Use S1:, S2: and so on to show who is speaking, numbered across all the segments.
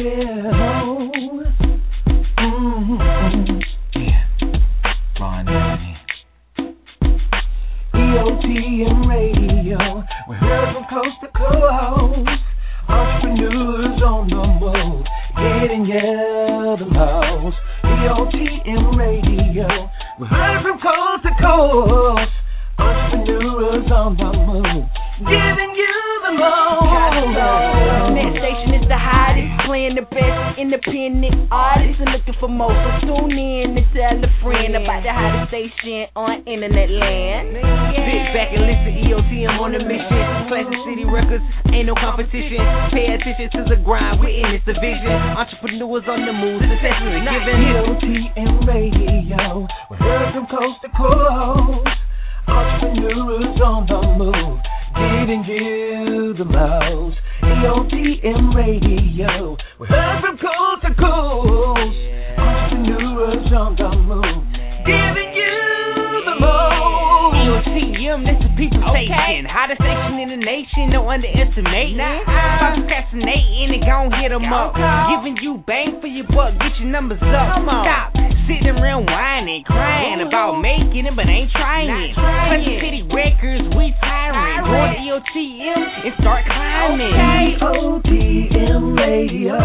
S1: EOTM Radio, we're heard from coast to coast. Entrepreneurs on the move, getting you the most. EOTM Radio, we're heard from coast to coast. Entrepreneurs on the move, giving you the most.
S2: Net station is the hottest, playing the best independent artists and looking for more. So tune in and tell a friend about the hottest station on internet land.
S3: Sit back and listen, EOTM on the mission. Classic City Records, ain't no competition. Pay attention to the grind, we're in this division. Entrepreneurs on the move, successfully giving.
S1: EOTM Radio, we're heard from coast to coast. Entrepreneurs on the move, giving you the most. EOTM Radio, we're heard from coast to coast. Entrepreneurs on the move, giving you the most.
S3: EOTM, that's the people station. Hottest station in the nation, no underestimating. Stop procrastinating and gon' hit them up. Giving you bang for your buck, get your numbers up. Stop sitting around whining, crying about making it, but ain't trying it. Classic City Records, we tiring. Go to EOTM and start climbing.
S1: EOTM Radio,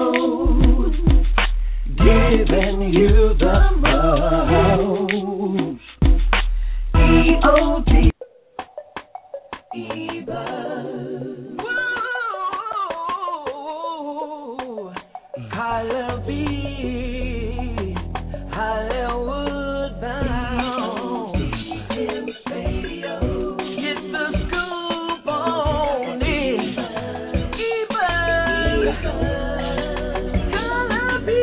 S1: giving you the most. EOTM. Woo, Kyler B, Hollywood bound. Get the scoop on it. Kyler B.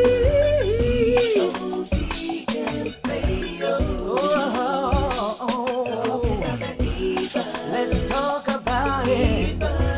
S1: Let's talk about it.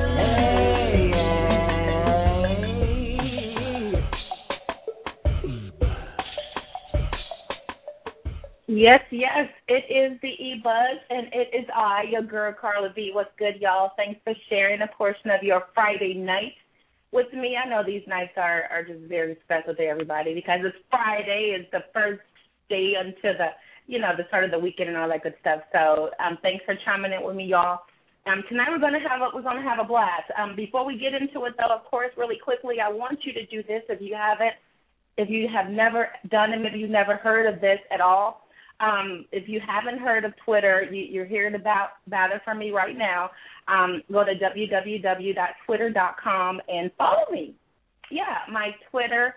S4: Yes, it is the E-Buzz, and it is I, your girl, Carla B. What's good, y'all? Thanks for sharing a portion of your Friday night with me. I know these nights are just very special to everybody because it's Friday. It's the first day until the start of the weekend and all that good stuff. So thanks for chiming in with me, y'all. Tonight we're gonna have a blast. Before we get into it, though, of course, really quickly, I want you to do this if you have never done it, maybe you've never heard of this at all. If you haven't heard of Twitter, you're hearing about it from me right now. Go to www.twitter.com and follow me. Yeah, my Twitter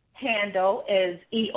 S4: handle is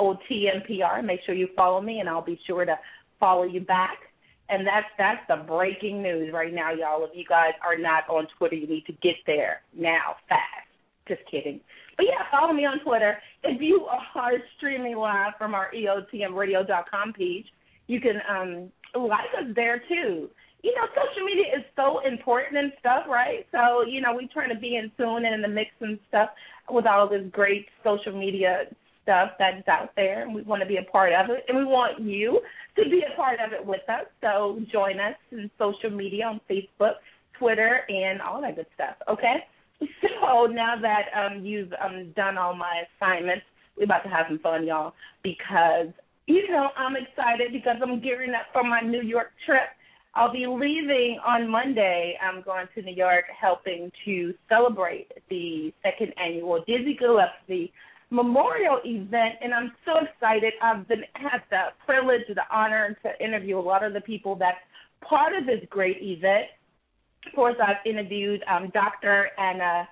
S4: EOTMPR. Make sure you follow me, and I'll be sure to follow you back. And that's the breaking news right now, y'all. If you guys are not on Twitter, you need to get there now, fast. Just kidding. But, yeah, follow me on Twitter. If you are streaming live from our EOTMradio.com page, you can like us there, too. Social media is so important and stuff, right? So, we trying to be in tune and in the mix and stuff with all this great social media stuff that's out there, and we want to be a part of it, and we want you to be a part of it with us. So join us in social media on Facebook, Twitter, and all that good stuff, okay? So now that you've done all my assignments, we're about to have some fun, y'all, because, I'm excited because I'm gearing up for my New York trip. I'll be leaving on Monday. I'm going to New York helping to celebrate the second annual Dizzy Gillespie Memorial event, and I'm so excited. I've had the privilege, the honor to interview a lot of the people that's part of this great event. Of course, I've interviewed Dr. Anna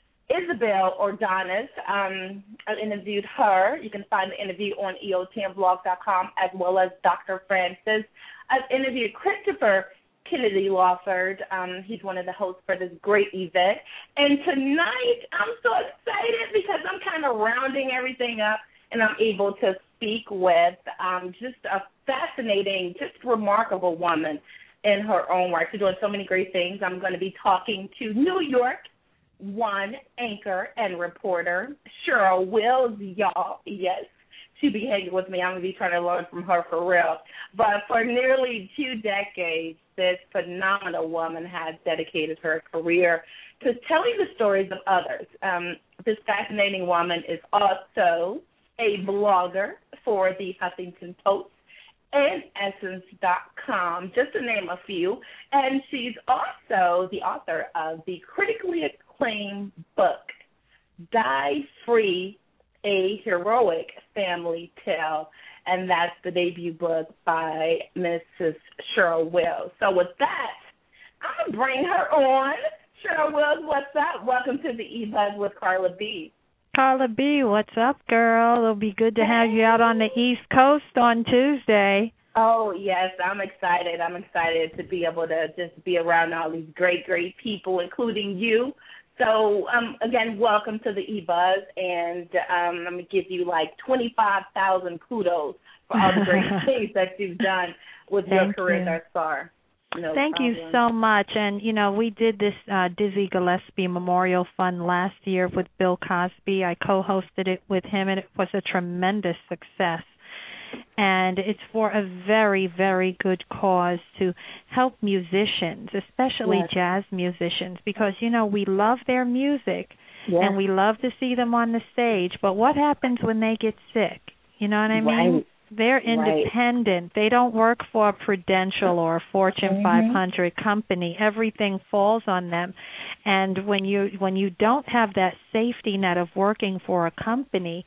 S4: Isabel Ordonez. I interviewed her. You can find the interview on EOTMblog.com, as well as Dr. Francis. I've interviewed Christopher Kennedy Lawford. He's one of the hosts for this great event. And tonight, I'm so excited because I'm kind of rounding everything up, and I'm able to speak with just a fascinating, just remarkable woman in her own right. She's doing so many great things. I'm going to be talking to New York One anchor and reporter Cheryl Wills, y'all. Yes, she'll be hanging with me. I'm going to be trying to learn from her for real. But for nearly 2 decades, this phenomenal woman has dedicated her career to telling the stories of others. This fascinating woman is also a blogger for the Huffington Post and Essence.com, just to name a few. And she's also the author of the critically acclaimed book, Die Free, A Heroic Family Tale. And that's the debut book by Mrs. Cheryl Wells. So with that, I'm going to bring her on. Cheryl Wells, what's up? Welcome to the E-Buzz with Carla B.
S5: Carla B, what's up, girl? It'll be good to have you out on the East Coast on Tuesday.
S4: Oh, yes, I'm excited. I'm excited to be able to just be around all these great, great people, including you. So, again, welcome to the E-Buzz, and I'm going to give you like 25,000 kudos for all the great things that you've done with your career thus far. No
S5: Thank
S4: problem.
S5: you so much. And, you know, we did this Dizzy Gillespie Memorial Fund last year with Bill Cosby. I co-hosted it with him, and it was a tremendous success. And it's for a very, very good cause to help musicians, especially jazz musicians, because, you know, we love their music and we love to see them on the stage. But what happens when they get sick? You know what I mean?
S4: Right.
S5: They're independent. They don't work for a Prudential or a Fortune 500 company. Everything falls on them. And when you don't have that safety net of working for a company,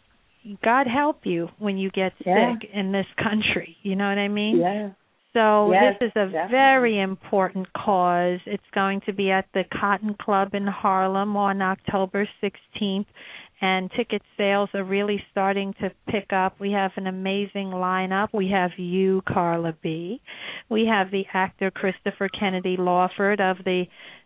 S5: God help you when you get sick in this country. You know what I mean?
S4: Yeah.
S5: So this is a very important cause. It's going to be at the Cotton Club in Harlem on October 16th, and ticket sales are really starting to pick up. We have an amazing lineup. We have you, Carla B. We have the actor Christopher Kennedy Lawford of the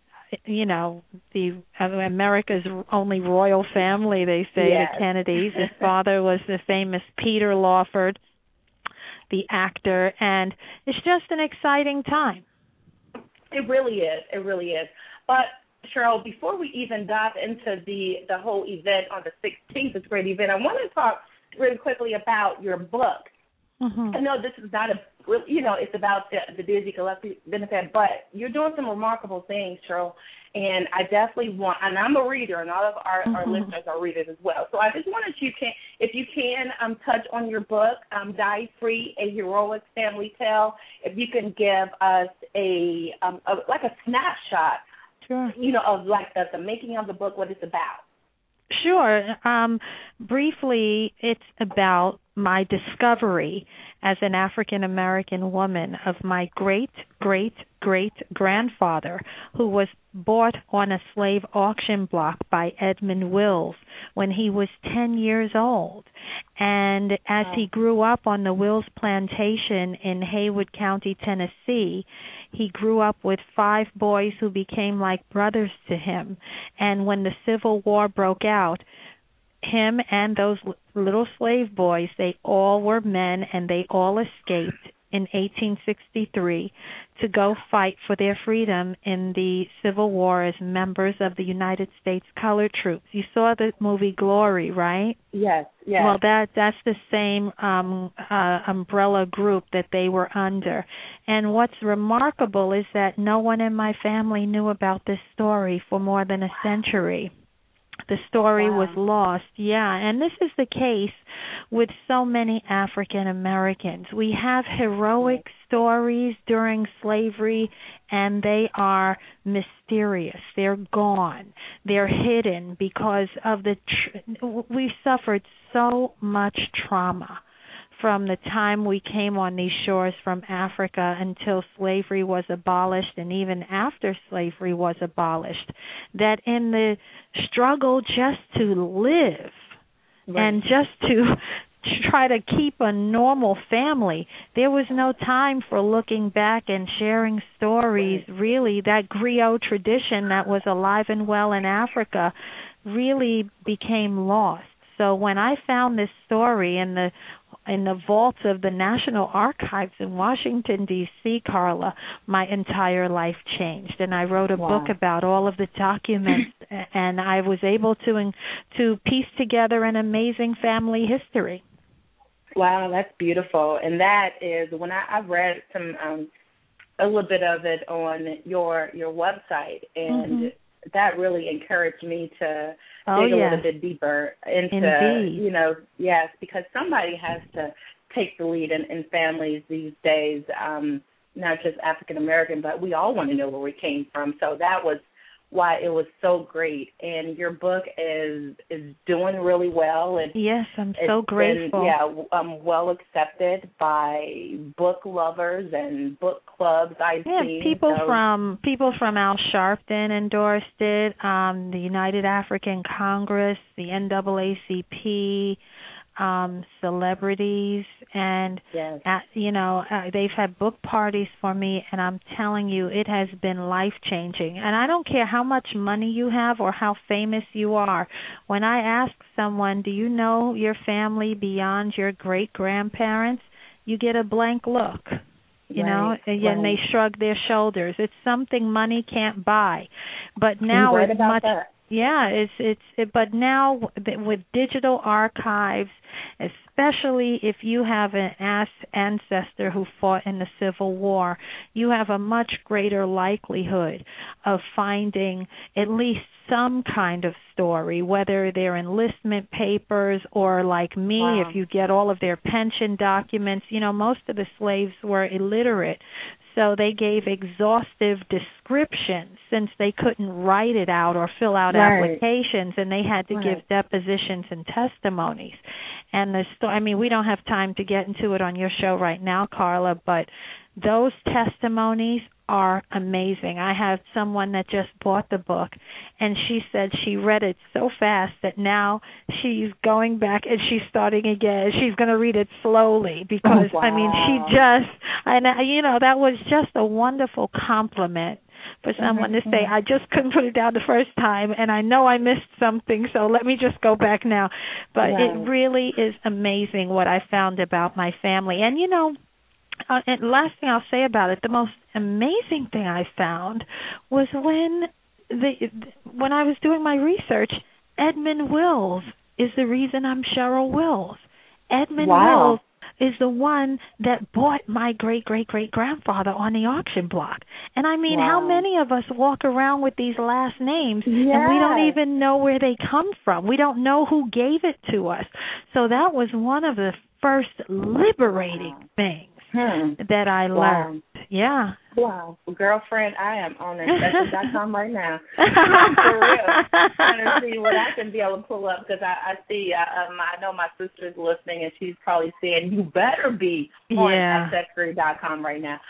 S5: America's only royal family, they say, the Kennedys. His father was the famous Peter Lawford, the actor, and it's just an exciting time.
S4: It really is. It really is. But, Cheryl, before we even dive into the whole event on the 16th, this great event, I want to talk really quickly about your book. I know this is not it's about the Dizzy Gillespie benefit, but you're doing some remarkable things, Cheryl, and I definitely want, and I'm a reader, and all of our listeners are readers as well. So I just wanted if you can touch on your book, Die Free, A Heroic Family Tale, if you can give us a snapshot, of like the making of the book, what it's about.
S5: Sure. Briefly, it's about my discovery as an African-American woman of my great-great-great-grandfather, who was bought on a slave auction block by Edmund Wills when he was 10 years old. And as he grew up on the Wills plantation in Haywood County, Tennessee, he grew up with 5 boys who became like brothers to him. And when the Civil War broke out, him and those little slave boys, they all were men, and they all escaped in 1863 to go fight for their freedom in the Civil War as members of the United States Colored Troops. You saw the movie Glory, right?
S4: Yes.
S5: Well, that's the same umbrella group that they were under. And what's remarkable is that no one in my family knew about this story for more than a century. The story was lost, and this is the case with so many African Americans. We have heroic stories during slavery, and they are mysterious. They're gone. They're hidden because of we suffered so much trauma from the time we came on these shores from Africa until slavery was abolished, and even after slavery was abolished, that in the struggle just to live and just to try to keep a normal family, there was no time for looking back and sharing stories. Really, that griot tradition that was alive and well in Africa really became lost. So when I found this story in the vaults of the National Archives in Washington, D.C., Carla, my entire life changed. And I wrote a book about all of the documents, and I was able to piece together an amazing family history.
S4: Wow, that's beautiful. And that is, when I've read some a little bit of it on your website, and that really encouraged me to dig a little bit deeper into, yes, because somebody has to take the lead in families these days, not just African American, but we all want to know where we came from. So that was why it was so great. And your book is doing really well.
S5: Yes, I'm so grateful.
S4: Well accepted by book lovers and book clubs I've seen.
S5: People from Al Sharpton endorsed it, the United African Congress, the NAACP, celebrities, and they've had book parties for me, and I'm telling you, it has been life-changing. And I don't care how much money you have or how famous you are. When I ask someone, do you know your family beyond your great-grandparents, you get a blank look. And they shrug their shoulders. It's something money can't buy. But now it's much. That. Yeah, but now with digital archives, especially if you have an ancestor who fought in the Civil War, you have a much greater likelihood of finding at least some kind of story, whether they're enlistment papers or, like me, if you get all of their pension documents. Most of the slaves were illiterate, so they gave exhaustive descriptions since they couldn't write it out or fill out applications, and they had to give depositions and testimonies. And we don't have time to get into it on your show right now, Carla, but those testimonies are amazing. I have someone that just bought the book, and she said she read it so fast that now she's going back and she's starting again. She's going to read it slowly because, that was just a wonderful compliment for someone to say, I just couldn't put it down the first time, and I know I missed something, so let me just go back now. But it really is amazing what I found about my family. And, and last thing I'll say about it, the most amazing thing I found was when I was doing my research, Edmund Wills is the reason I'm Cheryl Wills. Edmund Wills is the one that bought my great-great-great-grandfather on the auction block. And how many of us walk around with these last names and we don't even know where they come from? We don't know who gave it to us. So that was one of the first liberating things that I learned. Yeah.
S4: Wow. Well, girlfriend, I am on Ancestry.com right now. For real. Trying to see what I can be able to pull up because I see, I know my sister's listening and she's probably saying, you better be on Ancestry.com right now.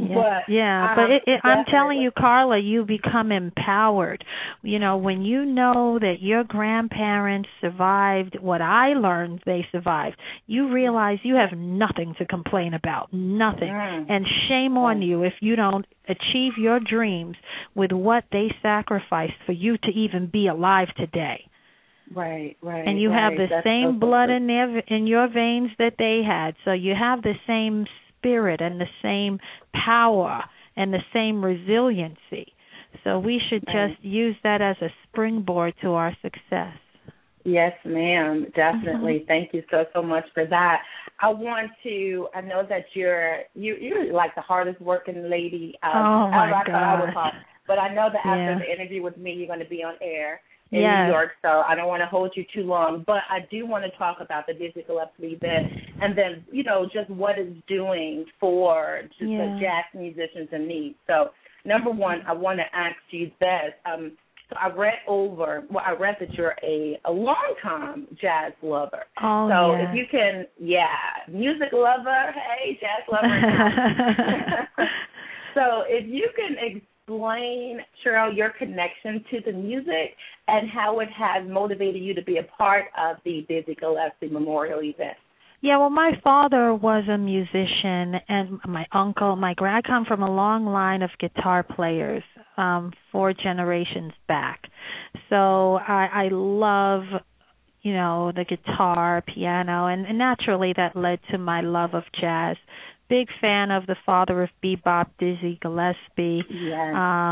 S4: I'm telling you, Carla,
S5: you become empowered. When you know that your grandparents survived what I learned they survived, you realize you have nothing to complain about, nothing. And shame on you if you don't achieve your dreams with what they sacrificed for you to even be alive today.
S4: Right.
S5: And you have the same blood in your veins that they had, so you have the same spirit and the same power and the same resiliency. So we should just use that as a springboard to our success.
S4: Yes, ma'am, definitely. Thank you so much for that. I know that you're like the hardest working lady.
S5: My God.
S4: But I know that after the interview with me, you're going to be on air in New York, so I don't want to hold you too long. But I do want to talk about the Digital Gillespie event and then, just what it's doing for just the jazz musicians in need. So, number one, I want to ask you this. So I read that you're a long-time jazz lover. If you can, music lover, hey, jazz lover. So if you can explain, Cheryl, your connection to the music and how it has motivated you to be a part of the Dizzy Gillespie Memorial event.
S5: Yeah, well, my father was a musician, and my uncle, I come from a long line of guitar players, 4 generations back. So I love, the guitar, piano, and naturally that led to my love of jazz. big fan of the father of bebop, Dizzy Gillespie.
S4: Yes.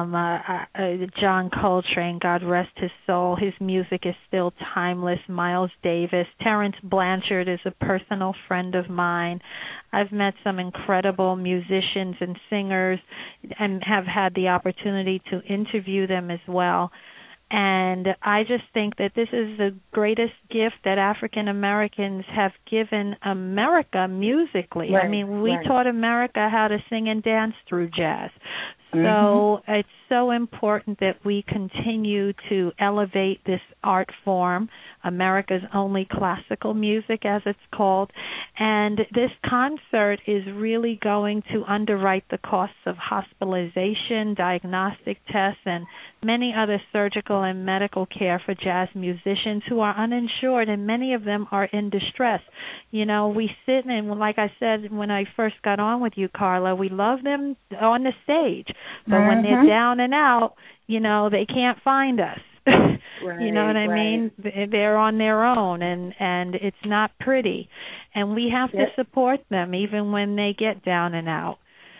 S5: John Coltrane, God rest his soul. His music is still timeless. Miles Davis. Terrence Blanchard is a personal friend of mine. I've met some incredible musicians and singers and have had the opportunity to interview them as well. And I just think that this is the greatest gift that African Americans have given America musically.
S4: Right,
S5: I mean, we taught America how to sing and dance through jazz. So it's so important that we continue to elevate this art form, America's only classical music, as it's called. And this concert is really going to underwrite the costs of hospitalization, diagnostic tests, and many other surgical and medical care for jazz musicians who are uninsured, and many of them are in distress. You know, we sit and, like I said when I first got on with you, Carla, we love them on the stage. But when they're down and out, you know, they can't find us. You know what I mean? They're on their own, and it's not pretty. And we have to support them even when they get down and out.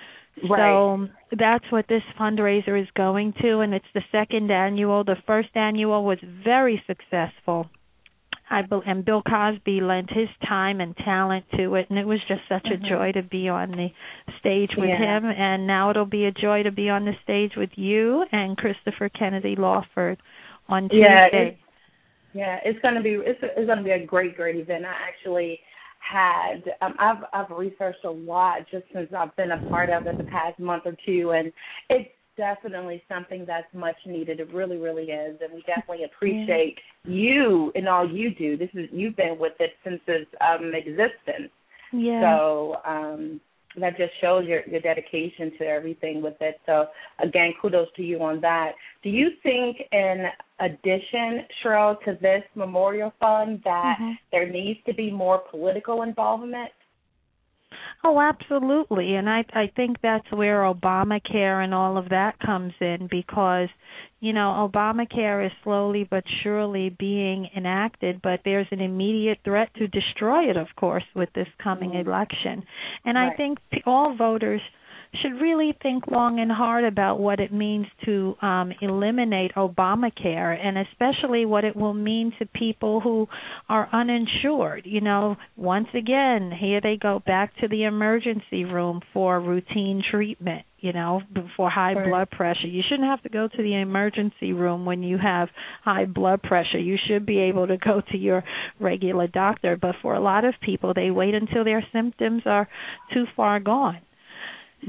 S5: So that's what this fundraiser is going to, and it's the second annual. The first annual was very successful. And Bill Cosby lent his time and talent to it, and it was just such a joy to be on the stage with him. And now it'll be a joy to be on the stage with you and Christopher Kennedy Lawford on Tuesday.
S4: It's going to be a great event. I actually had I've researched a lot just since I've been a part of it the past month or two, and it's definitely something that's much needed. It really, really is, and we definitely appreciate you and all you do. You've been with it since its existence. So that just shows your dedication to everything with it. So again, kudos to you on that. Do you think, in addition, Sherelle, to this memorial fund, that there needs to be more political involvement?
S5: Oh, absolutely. And I think that's where Obamacare and all of that comes in, because, you know, Obamacare is slowly but surely being enacted, but there's an immediate threat to destroy it, of course, with this coming election. And I think all voters should really think long and hard about what it means to eliminate Obamacare, and especially what it will mean to people who are uninsured. You know, once again, here they go back to the emergency room for routine treatment, you know, for high blood pressure. You shouldn't have to go to the emergency room when you have high blood pressure. You should be able to go to your regular doctor. But for a lot of people, they wait until their symptoms are too far gone. So,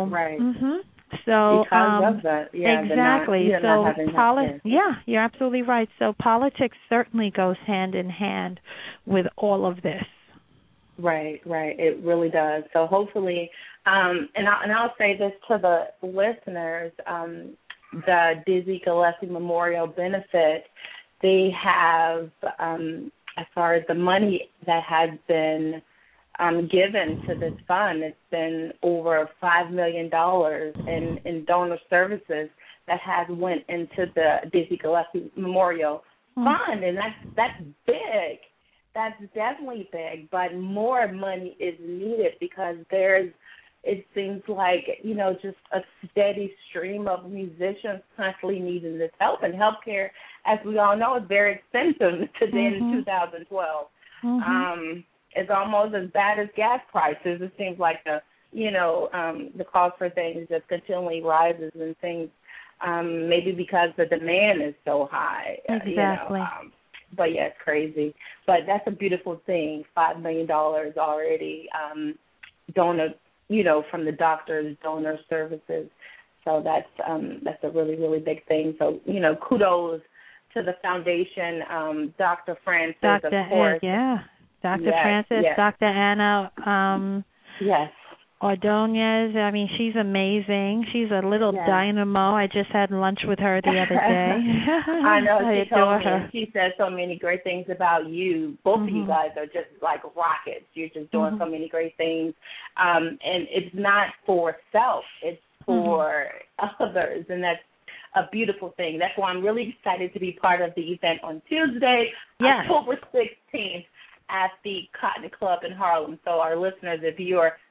S5: So
S4: because of that,
S5: exactly. You're absolutely right. So politics certainly goes hand in hand with all of this.
S4: Right. It really does. So hopefully, and I'll say this to the listeners: the Dizzy Gillespie Memorial Benefit, they have, as far as the money that has been given to this fund, it's been over $5 million in donor services that has went into the Dizzy Gillespie Memorial Fund, and that's big. That's definitely big, but more money is needed because it seems like, you know, just a steady stream of musicians constantly needing this help, and healthcare, as we all know, is very expensive today in 2012. It's almost as bad as gas prices. It seems like the cost for things just continually rises, and things maybe because the demand is so high.
S5: Exactly.
S4: But yeah, it's crazy. But that's a beautiful thing. $5 million already donor, you know, from the doctors, donor services. So that's a really, really big thing. So, you know, kudos to the foundation, Dr. Francis, of course.
S5: Dr. Francis, Dr. Anna Ordonez. I mean, she's amazing. She's a little dynamo. I just had lunch with her the other day.
S4: I know. She told me. She said so many great things about you. Both of you guys are just like rockets. You're just doing so many great things. And it's not for self. It's for others. And that's a beautiful thing. That's why I'm really excited to be part of the event on Tuesday, October 16th. At the Cotton Club in Harlem. So our listeners, if you are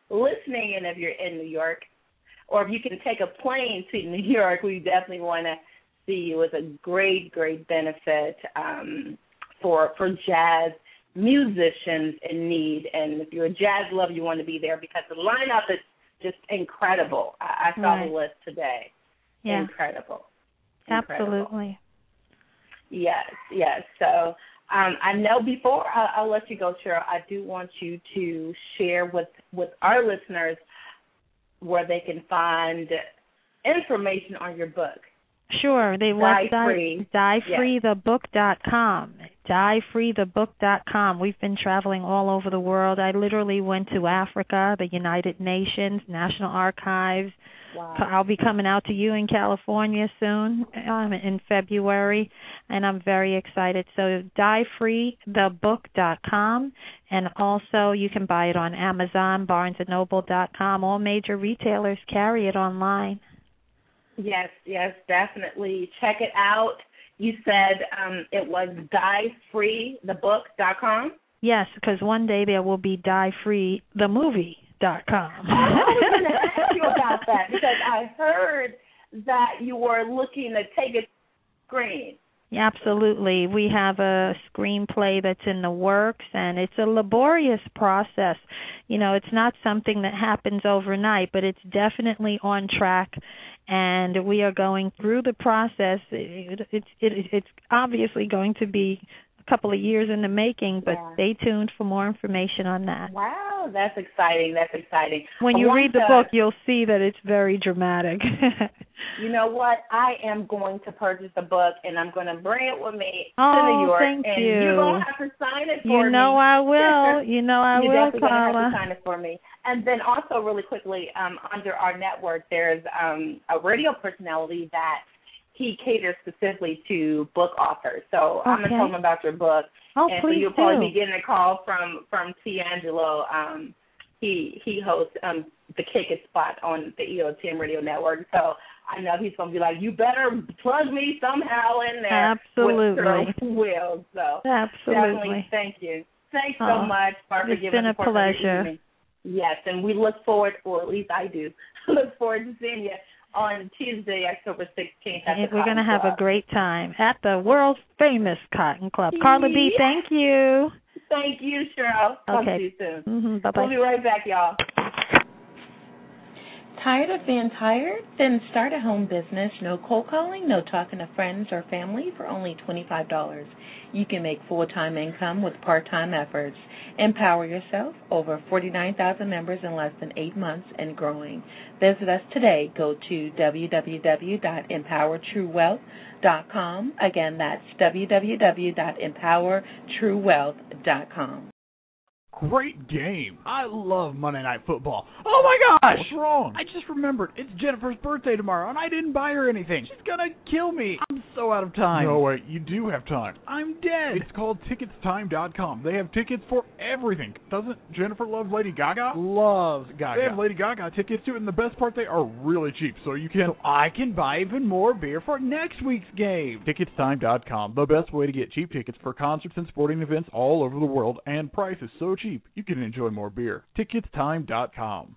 S4: listening, and if you're in New York, or if you can take a plane to New York, we definitely want to see you. It's a great, great benefit for jazz musicians in need. And if you're a jazz lover, you want to be there because the lineup is just incredible. I saw the list today.
S5: Yeah.
S4: Incredible.
S5: Absolutely.
S4: Yes. So I know before I'll let you go, Cheryl, I do want you to share with our listeners where they can find information on your book.
S5: Sure. The website, diefreethebook.com. Diefreethebook.com. We've been traveling all over the world. I literally went to Africa, the United Nations, National Archives.
S4: Wow.
S5: I'll be coming out to you in California soon, in February, and I'm very excited. So diefreethebook.com, and also you can buy it on Amazon, BarnesandNoble.com. All major retailers carry it online.
S4: Yes, definitely. Check it out. You said it was diefreethebook.com?
S5: Yes, because one day there will be diefreethemovie.com.
S4: I was going to ask you about that because I heard that you were looking to take a screen.
S5: Absolutely. We have a screenplay that's in the works, and it's a laborious process. You know, it's not something that happens overnight, but it's definitely on track, and we are going through the process. It's obviously going to be a couple of years in the making, but stay tuned for more information on that.
S4: Wow, that's exciting.
S5: When you read the book, you'll see that it's very dramatic.
S4: You know what? I am going to purchase the book, and I'm going to bring it with me to New York.
S5: Thank
S4: and
S5: you.
S4: You're going to have to sign it for me.
S5: You know I will.
S4: You're definitely going to have to sign it for me. And then also, really quickly, under our network, there's a radio personality that he caters specifically to book authors. So I'm going to tell him about your book.
S5: And
S4: so you'll probably be getting a call from D'Angelo. He hosts the Kick It Spot on the EOTM radio network. So I know he's going to be like, you better plug me somehow in there.
S5: Absolutely.
S4: Will. So
S5: absolutely.
S4: Definitely thank you. Thanks so much for giving us
S5: It's been a pleasure.
S4: Yes, and we look forward, or at least I do, look forward to seeing you on Tuesday, October 16th at the
S5: We're going to have
S4: Club.
S5: a great time at the world-famous Cotton Club. Carla B., thank you.
S4: Thank you, Cheryl. Talk to you soon.
S5: Bye-bye.
S4: We'll be right back, y'all.
S6: Tired of being tired? Then start a home business. No cold calling, no talking to friends or family for only $25. You can make full-time income with part-time efforts. Empower yourself. Over 49,000 members in less than 8 months and growing. Visit us today. Go to www.empowertruewealth.com. Again, that's www.empowertruewealth.com.
S7: Great game. I love Monday Night Football. Oh, my gosh. What's wrong? I just remembered. It's Jennifer's birthday tomorrow, and I didn't buy her anything. She's going to kill me. I'm so out of time.
S8: No, wait. You do have time.
S7: I'm dead.
S8: It's called Ticketstime.com. They have tickets for everything. Doesn't Jennifer love Lady Gaga?
S7: Loves Gaga.
S8: They have Lady Gaga tickets, too, and the best part, they are really cheap, so you can...
S7: So I can buy even more beer for next week's game.
S8: Ticketstime.com. The best way to get cheap tickets for concerts and sporting events all over the world, and price is so cheap you can enjoy more beer. Ticketstime.com.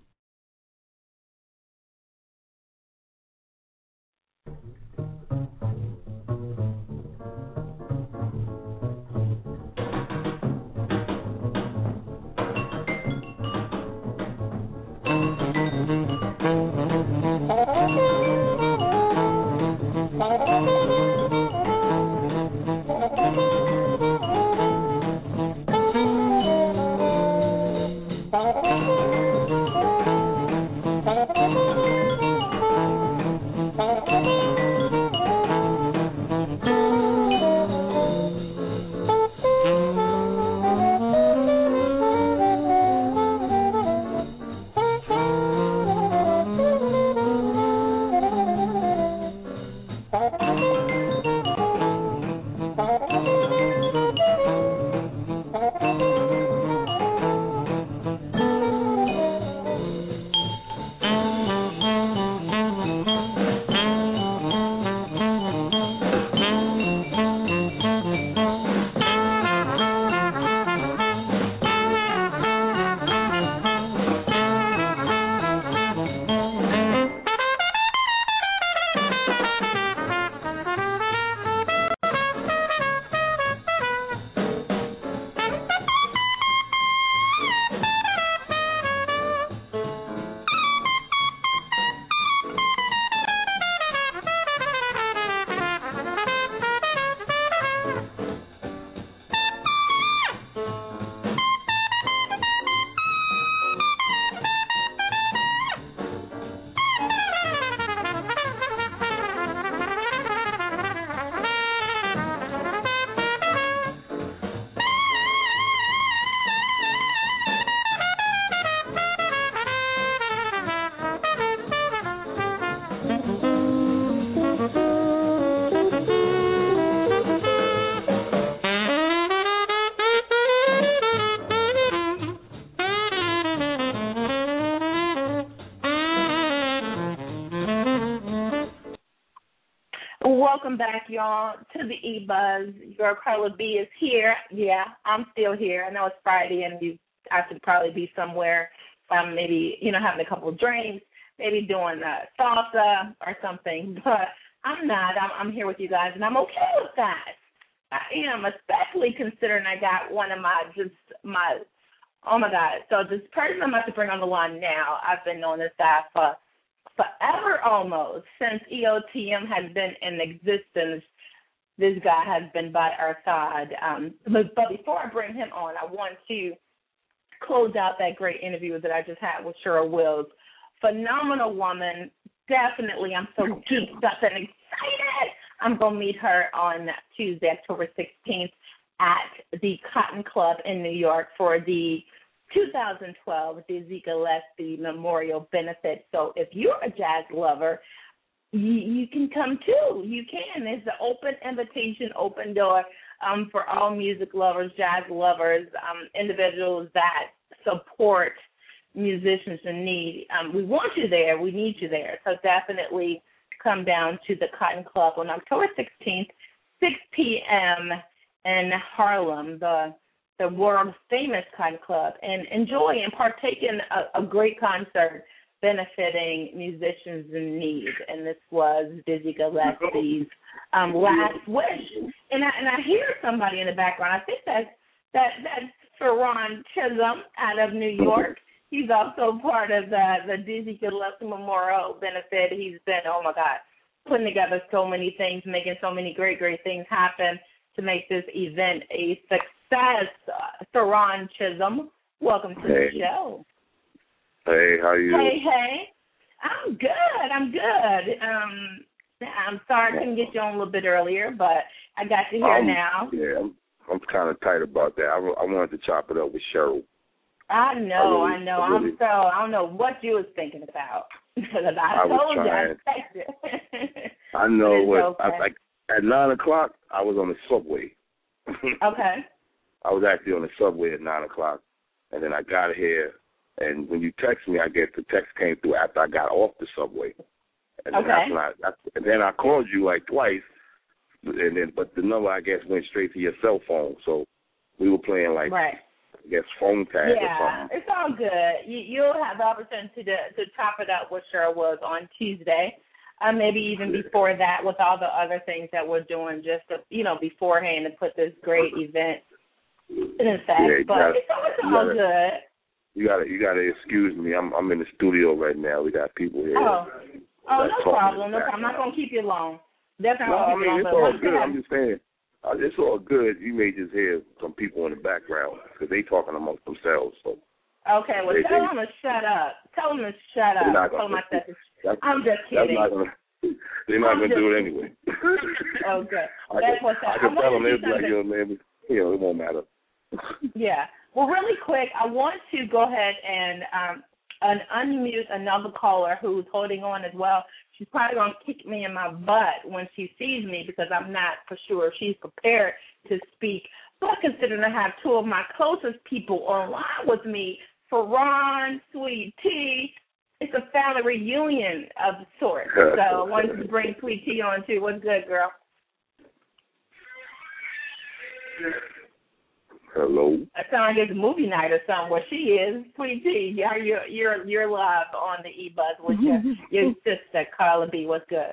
S4: Welcome back, y'all, to the E-Buzz. Your Carla B is here. Yeah, I'm still here. I know it's Friday, and I should probably be somewhere, maybe, having a couple of drinks, maybe doing salsa or something. But I'm not. I'm here with you guys, and I'm okay with that. I am, especially considering I got one of oh, my God. So this person I'm about to bring on the line now, I've been on this guy for forever almost, since EOTM has been in existence. This guy has been by our side. But before I bring him on, I want to close out that great interview that I just had with Cheryl Wills. Phenomenal woman. Definitely, I'm so geeked up and excited. I'm going to meet her on Tuesday, October 16th at the Cotton Club in New York for the 2012 Dizzy Gillespie Memorial Benefit. So if you're a jazz lover, you can come too. You can. It's an open invitation, open door for all music lovers, jazz lovers, individuals that support musicians in need. We want you there. We need you there. So definitely come down to the Cotton Club on October 16th, 6 p.m. in Harlem, the world-famous Cotton Club, and enjoy and partake in a great concert benefiting musicians in need. And this was Dizzy Gillespie's last wish. And I hear somebody in the background. I think that's Ferron Chisholm out of New York. He's also part of the Dizzy Gillespie Memorial Benefit. He's been, oh, my God, putting together so many things, making so many great, great things happen to make this event a success. Ferron Chisholm, welcome to the show.
S9: Hey, how are you?
S4: Hey. I'm good. I'm sorry I couldn't get you on a little bit earlier, but I got you here now.
S9: Yeah, I'm kind of tight about that. I wanted to chop it up with Cheryl.
S4: I know. I don't know what you was thinking about. Because I told you I expected.
S9: I know what. Okay. At 9 o'clock, I was on the subway.
S4: Okay.
S9: I was actually on the subway at 9 o'clock, and then I got here, and when you text me, I guess the text came through after I got off the subway. And then I called you like twice, but the number, I guess, went straight to your cell phone. So we were playing like, right. I guess, phone tag or something.
S4: Yeah, it's all good. You'll have the opportunity to chop it up with Cheryl Wills on Tuesday. Maybe even before that, with all the other things that we're doing, just to, beforehand to put this great event in effect. Yeah, but it's all good.
S9: You gotta excuse me. I'm in the studio right now. We got people here.
S4: Oh, no problem. No problem. I'm not gonna keep you long. Definitely.
S9: No, I mean it's all good. I'm just saying, it's all good. You may just hear some people in the background because they talking amongst themselves. So.
S4: Okay, well, tell them to shut up. Tell them to shut up. I'm just kidding.
S9: They're not going to do it anyway.
S4: Okay.
S9: I can tell them they'll be like, man, it won't matter.
S4: Yeah. Well, really quick, I want to go ahead and unmute another caller who's holding on as well. She's probably going to kick me in my butt when she sees me because I'm not for sure she's prepared to speak. But considering I have two of my closest people online with me, Ferron, Sweet Tea, it's a family reunion of sorts. So I wanted to bring Sweet Tea on too. What's good, girl?
S9: Hello.
S4: I sound like it's a movie night or something. Well, she is. Sweet Tea, you're live on the E-Buzz with your sister, Carla B. What's good?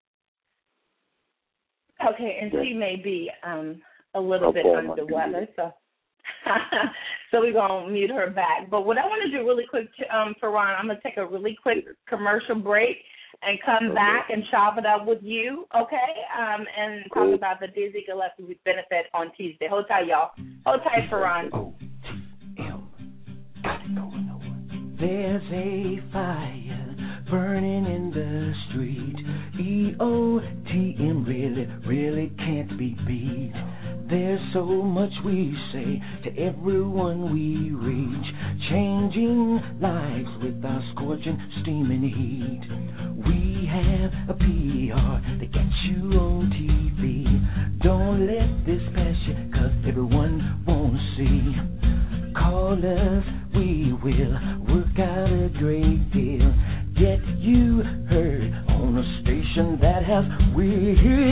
S4: Okay, and she may be a little bit under the weather, so we're going to mute her back. But what I want to do really quick, Ferron, I'm going to take a really quick commercial break and come back and chop it up with you, okay, and talk about the Dizzy Gillespie benefit on Tuesday. Hold tight, y'all. Hold tight, Ferron.
S1: There's a fire burning in the street. EOTM really can't be beat. There's so much we say to everyone we reach, changing lives with our scorching, steaming heat. We have a PR that gets you on TV. Don't let this pass you, 'cause everyone wants to see. Call us, we will work out a great deal. Get you heard on a station that has real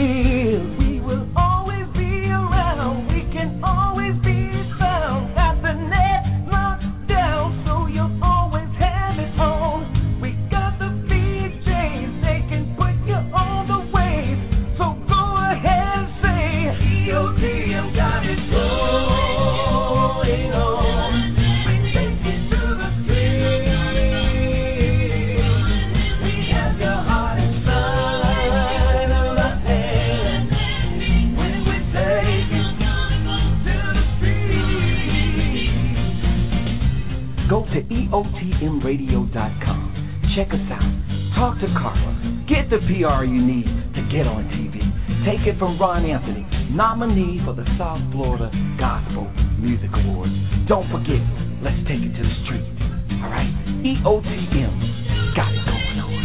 S1: EOTMradio.com. Check us out. Talk to Carla. Get the PR you need to get on TV. Take it from Ron Anthony, nominee for the South Florida Gospel Music Awards. Don't forget, let's take it to the street. All right? EOTM got it going on.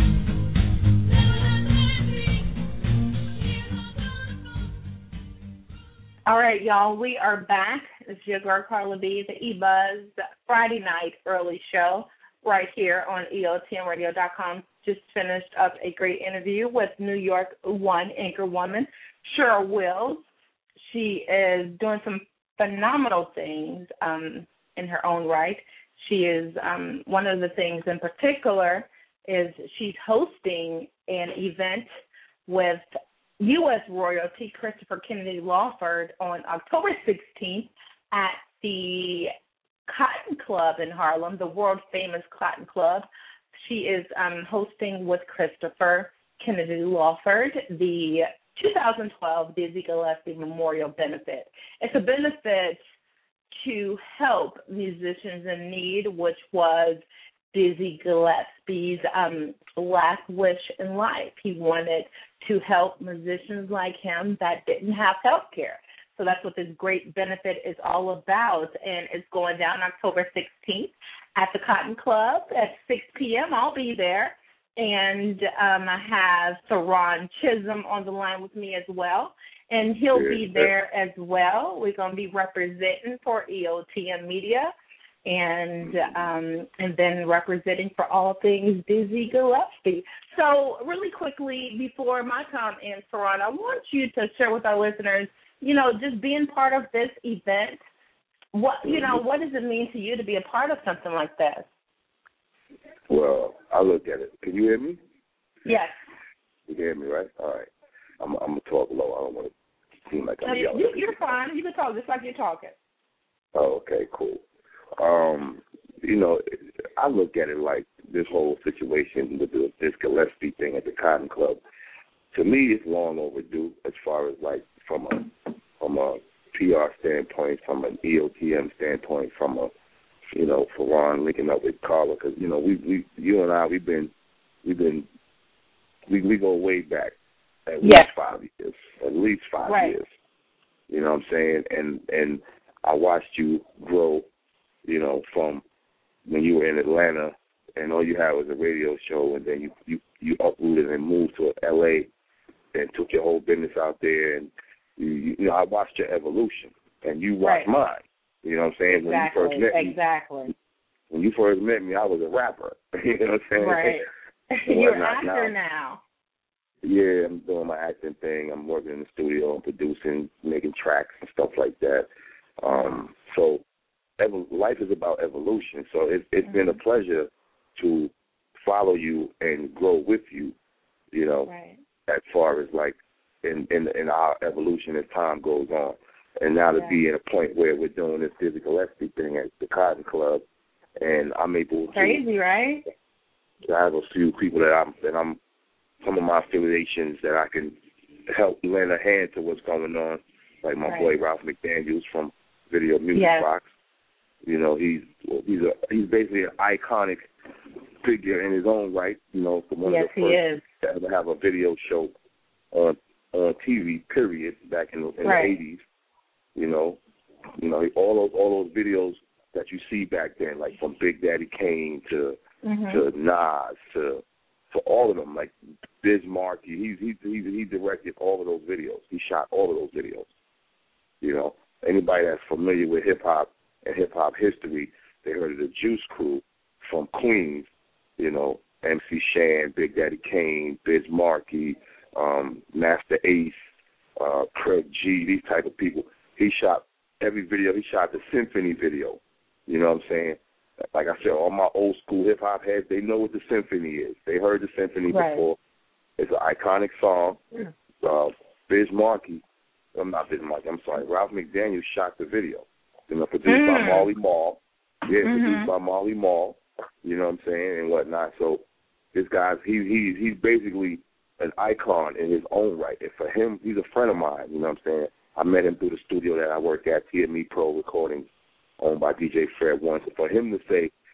S4: All right, y'all, we are back. It's your girl Carla B, the E-Buzz Friday night early show right here on EOTMradio.com. Just finished up a great interview with New York One anchor woman, Cheryl Wills. She is doing some phenomenal things in her own right. She is, one of the things in particular is she's hosting an event with U.S. royalty Christopher Kennedy Lawford on October 16th at the Cotton Club in Harlem, the world-famous Cotton Club. She is hosting with Christopher Kennedy Lawford the 2012 Dizzy Gillespie Memorial Benefit. It's a benefit to help musicians in need, which was Dizzy Gillespie's last wish in life. He wanted to help musicians like him that didn't have health care. So that's what this great benefit is all about, and it's going down October 16th at the Cotton Club at 6 p.m. I'll be there, and I have Saron Chisholm on the line with me as well, and he'll be there as well. We're going to be representing for EOTM Media, and then representing for all things Dizzy Gillespie. So really quickly, before my time ends, Saron, I want you to share with our listeners, just being part of this event, what does it mean to you to be a part of something like this?
S9: Well, I look at it. Can you hear me?
S4: Yes.
S9: You hear me, right? All right. I'm going to talk low. I don't want to seem like I'm yelling.
S4: You're fine. You can talk just like you're talking.
S9: Oh, okay, cool. I look at it like this whole situation with this Gillespie thing at the Cotton Club. To me, it's long overdue as far as like from a PR standpoint, from an EOTM standpoint, from a for Ron linking up with Carla, because you and I we go way back at least 5 years, at least 5 years. You know what I'm saying? And I watched you grow, from when you were in Atlanta and all you had was a radio show, and then you uprooted and moved to L.A. and took your whole business out there, and I watched your evolution, and you watched mine. You know what I'm saying?
S4: Exactly.
S9: When you first met me, I was a rapper. You know what I'm saying?
S4: Right. You're an actor now.
S9: Yeah, I'm doing my acting thing. I'm working in the studio and producing, making tracks and stuff like that. So life is about evolution. So it's been a pleasure to follow you and grow with you, as far as like in our evolution as time goes on. And now to be at a point where we're doing this Dizzy Gillespie thing at the Cotton Club, and I'm able to
S4: crazy, right?
S9: I have a few people that I'm some of my affiliations that I can help lend a hand to what's going on, like my boy Ralph McDaniels from Video Music Box. He's basically an iconic figure in his own right. For one of the first to ever have a video show on TV. Period. Back in the 80s. All those videos that you see back then, like from Big Daddy Kane to Nas to all of them, like Biz Markie, he directed all of those videos. He shot all of those videos. Anybody that's familiar with hip hop and hip hop history, they heard of the Juice Crew from Queens. MC Shan, Big Daddy Kane, Biz Markie, Master Ace, Craig G, these type of people. He shot every video. He shot the Symphony video. You know what I'm saying? Like I said, all my old school hip-hop heads, they know what the Symphony is. They heard the Symphony before. It's an iconic song. Biz Markie, not Biz Markie, I'm sorry, Ralph McDaniels shot the video. Produced by Marley Marl. Produced by Marley Marl. You know what I'm saying? And whatnot. So this guy's, he's basically an icon in his own right. And for him, he's a friend of mine. You know what I'm saying? I met him through the studio that I work at, TME Pro Recordings, owned by DJ Fred Once. And for him to say,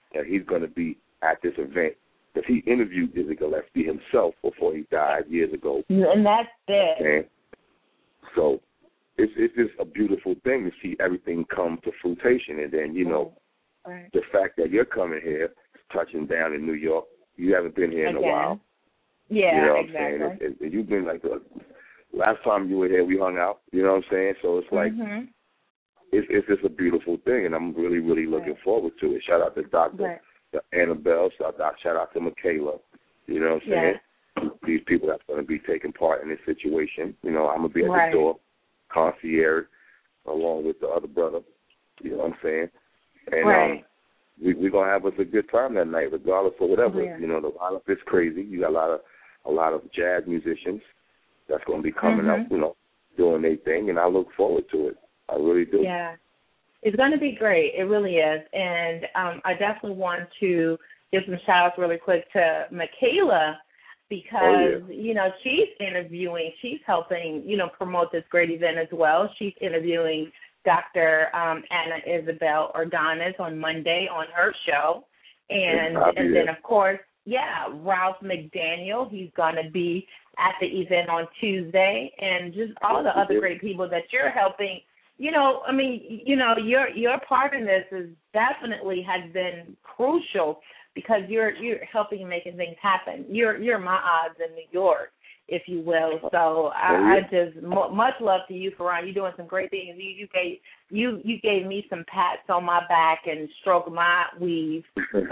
S9: that he's going to be at this event. Because he interviewed Dizzy Gillespie himself before he died years ago.
S4: And that's it.
S9: And so it's just a beautiful thing to see everything come to fruition. And then, the fact that you're coming here, touching down in New York, you haven't been here in a while.
S4: Yeah,
S9: you know what
S4: exactly.
S9: I'm saying? And you've been like the last time you were here, we hung out. You know what I'm saying? So it's like, it's just a beautiful thing, and I'm really, really looking forward to it. Shout out to Dr. Annabelle. Shout out to Michaela. You know what I'm saying? These people that's going to be taking part in this situation. I'm going to be at the door, concierge, along with the other brother. You know what I'm saying? And we're going to have us a good time that night, regardless of whatever. The lineup is crazy. You got a lot of jazz musicians that's going to be coming up, doing their thing, and I look forward to it. I really do.
S4: Yeah. It's going to be great. It really is. And I definitely want to give some shout-outs really quick to Michaela because, she's interviewing. She's helping, promote this great event as well. She's interviewing Dr. Anna Isabel Ordonez on Monday on her show. And then, of course, Ralph McDaniel. He's going to be at the event on Tuesday. And just all the other great people that you're helping. Your part in this is definitely has been crucial because you're helping making things happen. You're my odds in New York, if you will. So I just much love to you, Farron. You're doing some great things. You gave me some pats on my back and stroked my weave. So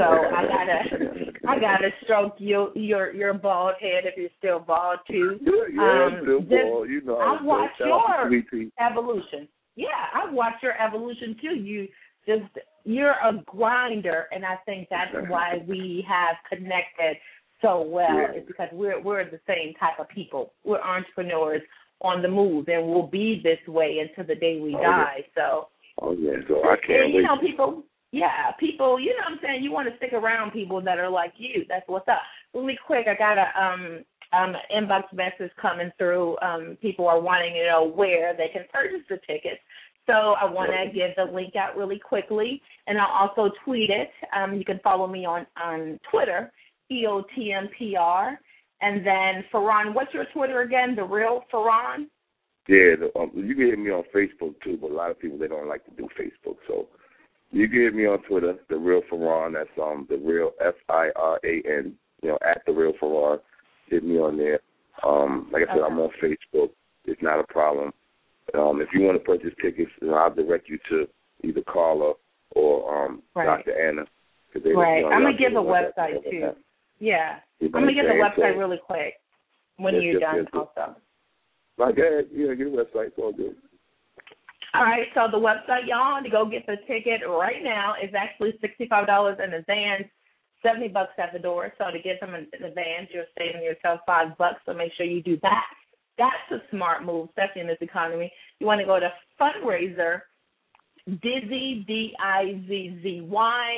S4: I gotta stroke your bald head if you're still bald too.
S9: I'm still bald.
S4: I've watched your evolution. Yeah, I've watched your evolution too. You're a grinder, and I think that's why we have connected so well. It's because we're the same type of people. We're entrepreneurs on the move, and we'll be this way until the day we die. So.
S9: So I can't wait.
S4: People. People. You know what I'm saying? You want to stick around people that are like you. That's what's up. Really quick, I got a inbox message coming through. People are wanting to know where they can purchase the tickets. So I want to give the link out really quickly, and I'll also tweet it. You can follow me on Twitter, EOTMPR. And then, Farron, what's your Twitter again, The Real Farron?
S9: Yeah, you can hit me on Facebook, too, but a lot of people, they don't like to do Facebook. So you can hit me on Twitter, The Real Farron. That's The Real, FIRAN, at The Real Farron. Hit me on there. Like I said, I'm on Facebook. It's not a problem. If you want to purchase tickets, I'll direct you to either Carla or Dr. Anna.
S4: I'm going to give the website, too. Yeah. I'm going to get the website really quick when you're done also.
S9: Get the website. It's all good.
S4: All right, so the website, y'all, to go get the ticket right now is actually $65 in advance, $70 at the door. So to get them in advance, you're saving yourself $5. So make sure you do that. That's a smart move, especially in this economy. You want to go to fundraiser, Dizzy, Dizzy,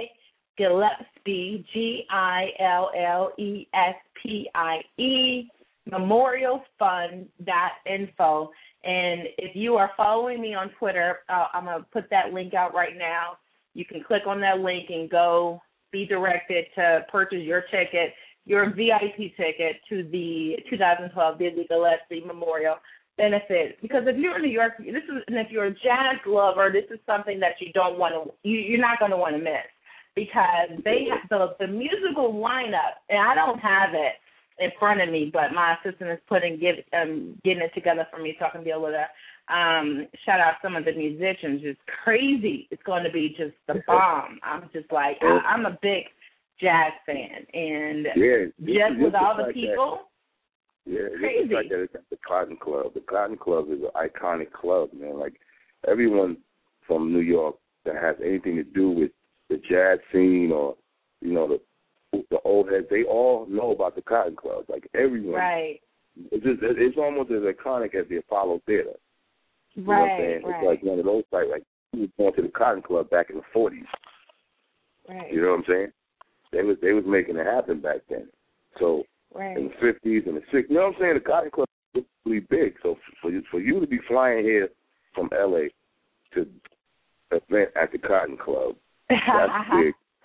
S4: Gillespie, Gillespie, memorialfund.info. And if you are following me on Twitter, I'm going to put that link out right now. You can click on that link and go be directed to purchase your ticket, your VIP ticket to the 2012 Dizzy Gillespie Memorial Benefit. Because if you're in New York, and if you're a jazz lover, this is something that you're not going to want to miss, because they have the musical lineup, and I don't have it in front of me, but my assistant is getting it together for me so I can be able to shout out some of the musicians. It's crazy. It's going to be just the bomb. I'm just like, I'm a big jazz fan, and just with all the people, crazy.
S9: It's like that at the Cotton Club. The Cotton Club is an iconic club, man. Like, everyone from New York that has anything to do with the jazz scene or, the old heads, they all know about the Cotton Club. Like, everyone.
S4: Right.
S9: It's almost as iconic as the Apollo Theater. You know what I'm saying? It's like one of those sites, like, we was going to the Cotton Club back in the 40s.
S4: Right.
S9: You know what I'm saying? They was making it happen back then. So in the 50s and the 60s, you know what I'm saying? The Cotton Club was really big. So for you to be flying here from L.A. to event at the Cotton Club, that's big.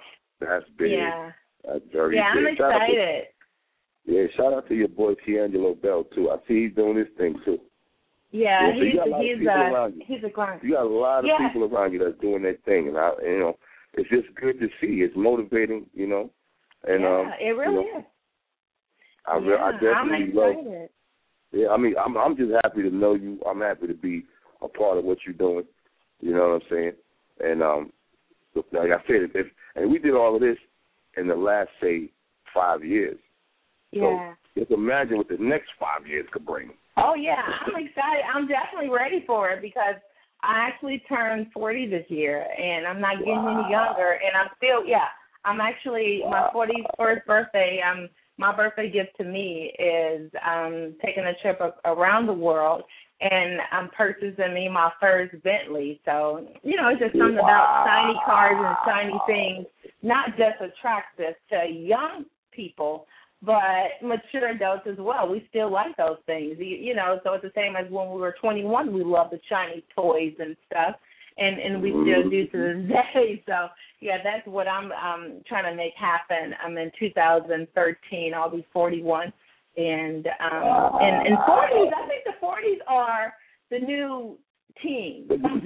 S9: That's big.
S4: Yeah.
S9: That's very
S4: big. I'm excited.
S9: Shout out to your boy Tiangelo Bell too. I see he's doing his thing too.
S4: Yeah,
S9: so
S4: he's a grind.
S9: You got a lot of people around you that's doing their thing, and it's just good to see. It's motivating, and
S4: it really is.
S9: I definitely love. Yeah, I mean, I'm just happy to know you. I'm happy to be a part of what you're doing. You know what I'm saying? And like I said, and we did all of this in the last, say, 5 years.
S4: Yeah.
S9: So just imagine what the next 5 years could bring.
S4: Oh, yeah. I'm excited. I'm definitely ready for it because I actually turned 40 this year, and I'm not getting any younger. And I'm still, I'm actually, my 41st birthday, my birthday gift to me is taking a trip around the world, and I'm purchasing me my first Bentley. So, it's just something about shiny cars and shiny things, not just attractive to young people, but mature adults as well. We still like those things, so it's the same as when we were 21, we loved the shiny toys and stuff, and we still do to this day. So, that's what I'm trying to make happen. I'm in 2013. I'll be 41. And 40s, I think the 40s are the new teens. I'm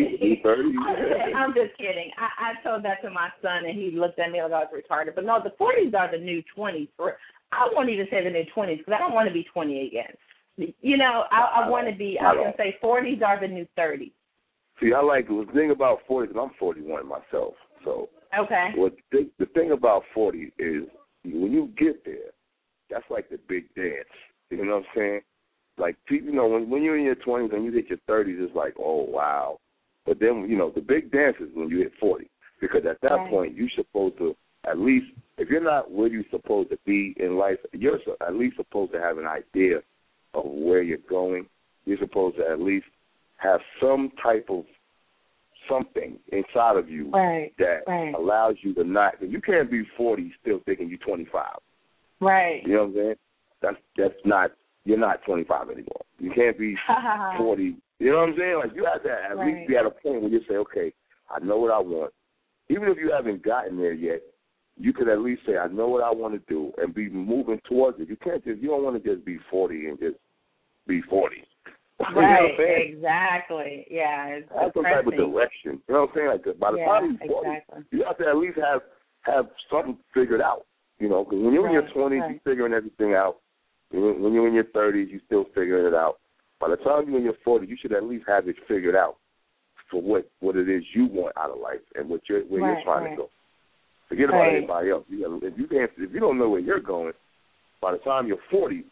S4: just kidding. I told that to my son, and he looked at me like I was retarded. But no, the 40s are the new 20s. I won't even say the new 20s because I don't want to be 20 again. I want to be, I can say 40s are the new 30s.
S9: See, I like the thing about 40s, and I'm 41 myself. So
S4: okay.
S9: The thing about 40 is when you get there, that's like the big dance. You know what I'm saying? Like, people, when you're in your 20s and you hit your 30s, it's like, oh, wow. But then, the big dance is when you hit 40. Because at that point, you're supposed to at least, if you're not where you're supposed to be in life, you're at least supposed to have an idea of where you're going. You're supposed to at least have some type of something inside of you that allows you to not, because you can't be 40 still thinking you're 25.
S4: Right.
S9: You know what I'm saying? That's not, you're not 25 anymore. You can't be 40. You know what I'm saying? Like, you have to at least be at a point where you say, okay, I know what I want. Even if you haven't gotten there yet, you could at least say, I know what I want to do and be moving towards it. You don't want to just be 40 and just be 40.
S4: Right, you know exactly. Yeah, it's
S9: that's some type of direction. You know what I'm saying? Like, by the time you're 40, you have to at least have something figured out. Because when you're in your 20s, you're figuring everything out. When you're in your 30s, you're still figuring it out. By the time you're in your 40s, you should at least have it figured out for what it is you want out of life and where you're trying to go. Forget about anybody else. If you don't know where you're going, by the time you're 40,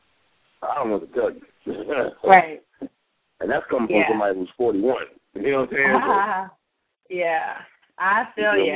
S9: I don't know what to tell you.
S4: Right.
S9: And that's coming from somebody who's 41. You know what I'm saying?
S4: Yeah, I feel you.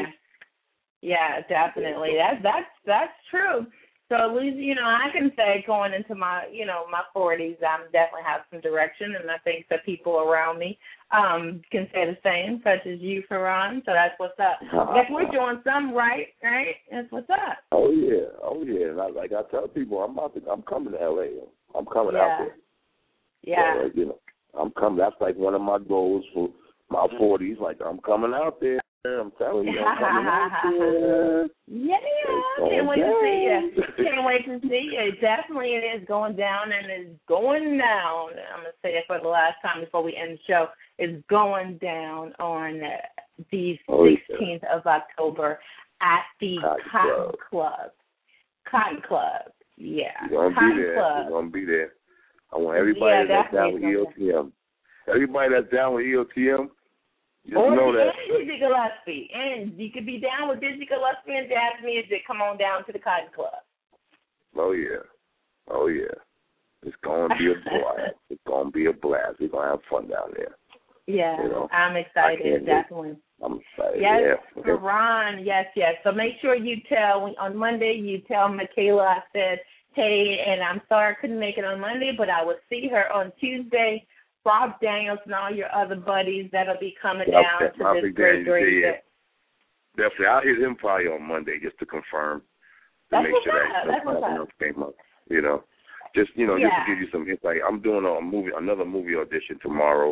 S4: Yeah, definitely. That's true. So at least, I can say going into my, my 40s, I definitely have some direction, and I think the people around me can say the same, such as you, Ferran. So that's what's up. I guess we're doing something right? That's what's up.
S9: Oh yeah. And I tell people, I'm coming to LA. I'm coming out there.
S4: Yeah.
S9: So, I'm coming. That's like one of my goals for my 40s. Like, I'm coming out there. I'm telling you, I'm coming out there.
S4: Yeah, can't wait to see you. Can't wait to see you. Definitely, it is going down, and it's going down. I'm going to say it for the last time before we end the show. It's going down on the 16th of October at the Cotton Club. Cotton Club, yeah.
S9: You're going to be there. I want everybody that's down with EOTM. Everybody that's down with EOTM, just know that.
S4: And Dizzy Gillespie. And you could be down with Dizzy Gillespie and jazz music. Come on down to the Cotton Club.
S9: Oh, yeah. It's going to be a blast. It's going to be a blast. We're going to have fun down there.
S4: Yeah, I'm excited, definitely.
S9: I'm excited,
S4: yes, Ferran, yes. So make sure you tell, on Monday, you tell Michaela I said, hey, and I'm sorry I couldn't make it on Monday, but I will see her on Tuesday. Rob Daniels and all your other buddies that'll be coming down to this great event.
S9: Definitely. I'll hit him probably on Monday just to confirm, to make sure that something else came up. Just to give you some insight. I'm doing another movie audition tomorrow,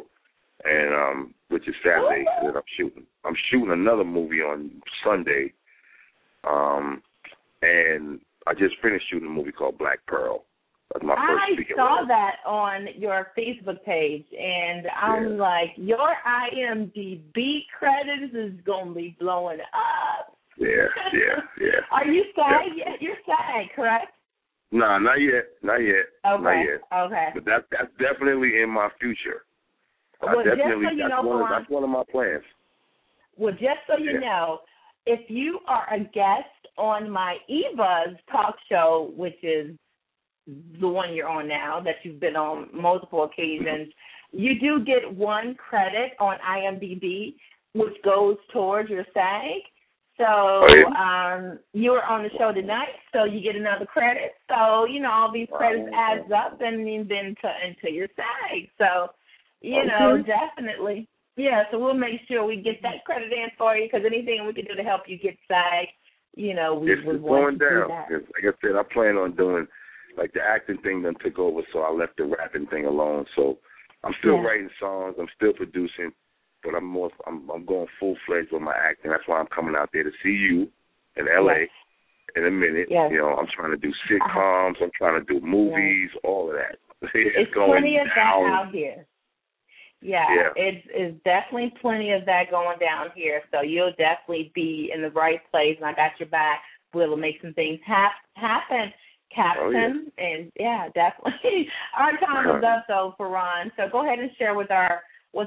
S9: and which is Saturday that I'm shooting. I'm shooting another movie on Sunday, And I just finished shooting a movie called Black Pearl. That's my first feature.
S4: I saw that on your Facebook page, and I'm like, your IMDb credits is going to be blowing up.
S9: Yeah.
S4: Are you SAG yet? You're SAG, correct?
S9: No, not yet.
S4: Okay.
S9: Not yet.
S4: Okay.
S9: But that's definitely in my future.
S4: Well, just so you know,
S9: that's one of my plans.
S4: Well, just so you know, if you are a guest on my eBuzz talk show, which is the one you're on now, that you've been on multiple occasions, you do get one credit on IMDb, which goes towards your SAG. So you were on the show tonight, so you get another credit. So, you know, all these credits adds up and then into your SAG. So, you know, definitely. Yeah, so we'll make sure we get that credit in for you, because anything we can do to help you get SAG, you know, we would want to do that.
S9: Like I said, I plan on doing, like, the acting thing done took over, so I left the rapping thing alone. So I'm still writing songs, I'm still producing, but I'm going full-fledged with my acting. That's why I'm coming out there to see you in L.A. in a minute.
S4: Yes.
S9: You know, I'm trying to do sitcoms, I'm trying to do movies, all of that.
S4: It's plenty of that out here. Yeah, it's definitely plenty of that going down here. So you'll definitely be in the right place, and I got your back. We'll make some things happen, Captain. And definitely. Our time is up, though, for Ron. So go ahead and share with our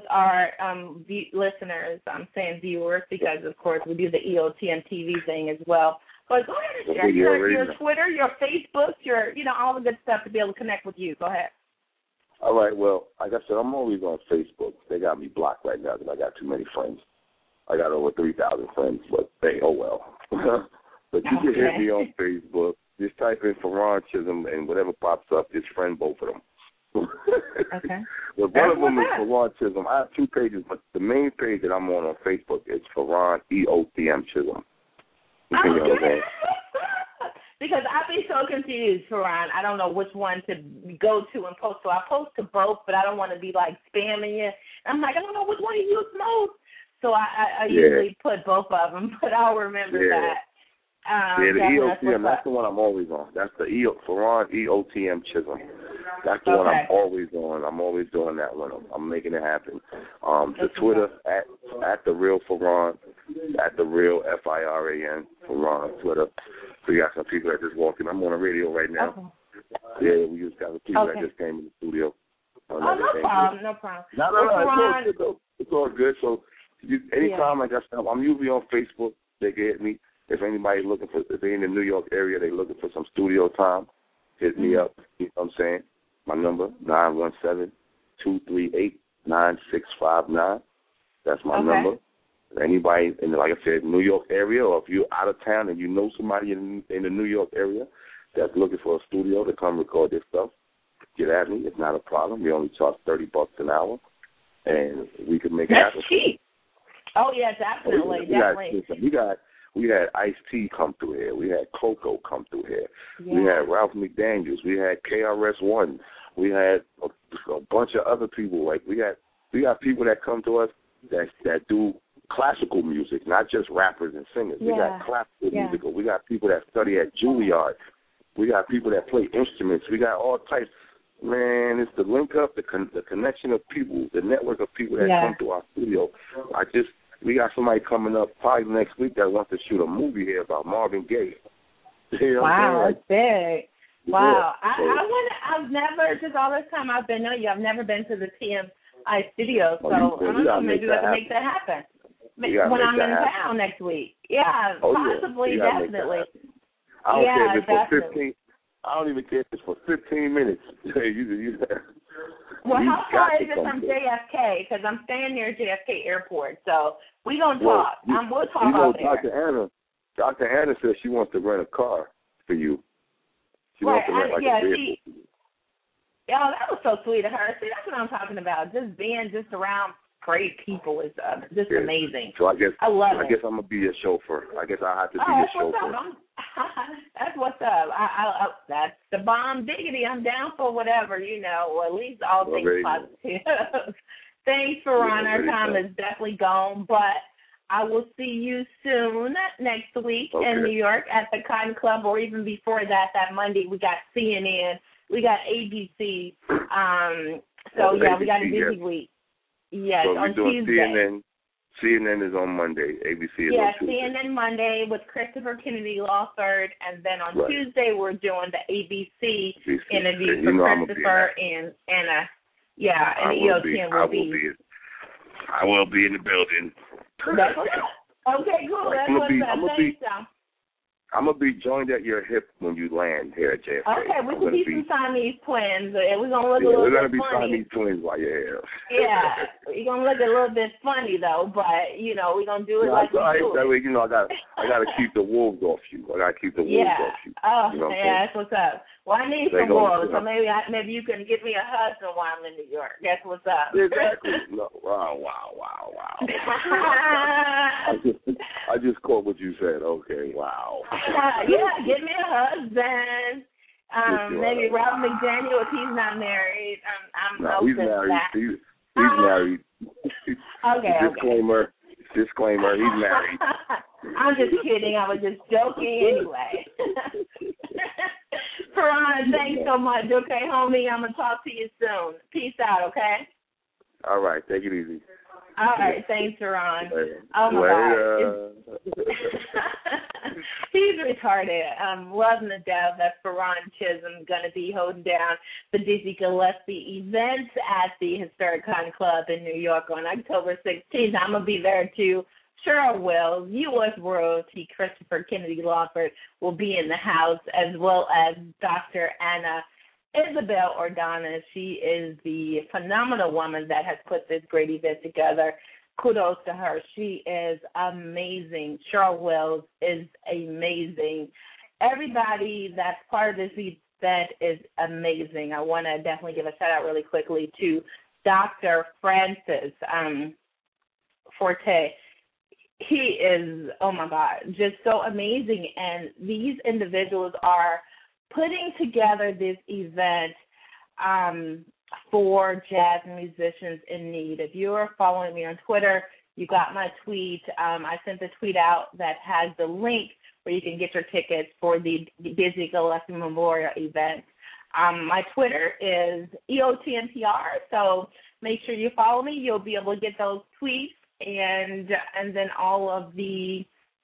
S4: listeners. I'm saying viewers because, of course, we do the EOTM TV thing as well. But go ahead and share your Twitter, your Facebook, your all the good stuff to be able to connect with you. Go ahead.
S9: All right, well, like I said, I'm always on Facebook. They got me blocked right now because I got too many friends. I got over 3,000 friends, but hey, oh well. But you can hit me on Facebook. Just type in Ferron Chisholm, and whatever pops up, just friend both of them.
S4: Okay.
S9: Well, one of them is Ferron Chisholm. I have two pages, but the main page that I'm on Facebook is Ferron EOTM Chisholm. You know what I'm saying?
S4: Because I'd be so confused, Ferron. I don't know which one to go to and post. So I post to both, but I don't want to be like spamming you. I'm like, I don't know which one you use most. So I usually put both of them, but I'll remember that.
S9: The EOTM, that's the one I'm always on. That's the Ferron EOTM Chisholm. That's the one I'm always on. I'm always doing that one. I'm making it happen. The Twitter, at the real Ferron, at the real FIRAN, Ferron on Twitter. So you got some people that just walked in. I'm on the radio right now. Okay. Yeah, we just got some people that just came in the studio.
S4: No problem. No,
S9: it's all good. So anytime, like I said, I'm usually on Facebook. They can hit me. If anybody's looking for, if they're in the New York area, they're looking for some studio time, hit me up. You know what I'm saying? My number, 917-238-9659. That's my number. Anybody in, like I said, New York area, or if you're out of town and you know somebody in the New York area that's looking for a studio to come record their stuff, get at me. It's not a problem. We only charge $30 an hour, and we can make it happen.
S4: That's cheap. Oh, yeah, definitely,
S9: We had Ice-T come through here. We had Coco come through here. Yeah. We had Ralph McDaniels. We had KRS-One. We had a bunch of other people. Like we got people that come to us that do classical music, not just rappers and singers. We got classical music. We got people that study at Juilliard. We got people that play instruments. We got all types. Man, it's the link up, the connection of people, the network of people that come to our studio. We got somebody coming up probably next week that wants to shoot a movie here about Marvin Gaye. You know
S4: that's big. Wow. I've never, just all this time I've been knowing you, I've never been to the TMI studio, so I don't know, maybe we have to make that happen. When I'm in town next week. Yeah, possibly, definitely.
S9: I don't care if it's for 15. I don't even care if it's for 15 minutes.
S4: Well, how far is it from JFK? Because I'm staying near JFK Airport, so we're going to talk. We'll talk out there.
S9: Dr. Anna says she wants to rent a car for you. She wants to rent a vehicle.
S4: That was so sweet of her. See, that's what I'm talking about. Just being around great people is just amazing.
S9: So I guess
S4: I'm
S9: gonna be your chauffeur. I guess I have to be your chauffeur.
S4: That's what's up. That's the bomb diggity. I'm down for whatever, or at least all things positive. Thanks, Ferron. Our time is definitely gone, but I will see you soon next week in New York at the Cotton Club, or even before that Monday we got CNN, we got ABC. We got a busy week. Yes,
S9: so
S4: on Tuesday.
S9: CNN is on Monday. ABC is on Tuesday.
S4: CNN Monday with Christopher Kennedy Lawford, and then on Tuesday we're doing the ABC interview for Christopher and Anna. Yeah, and EOTM will be.
S9: I will be in the building.
S4: That's what's up. Okay, cool. That's what's up. Thanks, John.
S9: I'm going to be joined at your hip when you land here at JFK.
S4: Okay, we can be some Siamese twins. We're going to look a little bit funny.
S9: We're going to be Siamese twins while you're here.
S4: Yeah, we're going to look a little bit funny, though, but, we're going to do it like we do.
S9: That way, I got to keep the wolves off you. I got to keep the wolves off you.
S4: Oh, that's what's up. Well, I need some wolves, so maybe you can give me a husband while I'm in New York. That's what's up.
S9: Exactly. No, wow. I just caught what you said. Okay, wow.
S4: Yeah, give me a husband. Maybe Rob McDaniel if he's not married.
S9: He's married. He's married.
S4: Okay.
S9: Disclaimer, he's married.
S4: I'm just kidding. I was just joking anyway. Farron, thanks so much. Okay, homie, I'm going to talk to you soon. Peace out, okay?
S9: All right, take it easy.
S4: All right, thanks, Farron. Oh, my God. He's retarded. Loving the death that Farron Chisholm going to be holding down the Dizzy Gillespie event at the Historic Cotton Club in New York on October 16th. I'm going to be there, too. Cheryl Wells, U.S. royalty, Christopher Kennedy Lawford will be in the house, as well as Dr. Anna Isabel Ordonez. She is the phenomenal woman that has put this great event together. Kudos to her. She is amazing. Cheryl Wells is amazing. Everybody that's part of this event is amazing. I want to definitely give a shout-out really quickly to Dr. Francis Forte. He is, oh, my God, just so amazing. And these individuals are putting together this event for jazz musicians in need. If you're following me on Twitter, you got my tweet. I sent the tweet out that has the link where you can get your tickets for the Dizzy Gillespie Memorial event. My Twitter is EOTNPR, so make sure you follow me. You'll be able to get those tweets and then all of the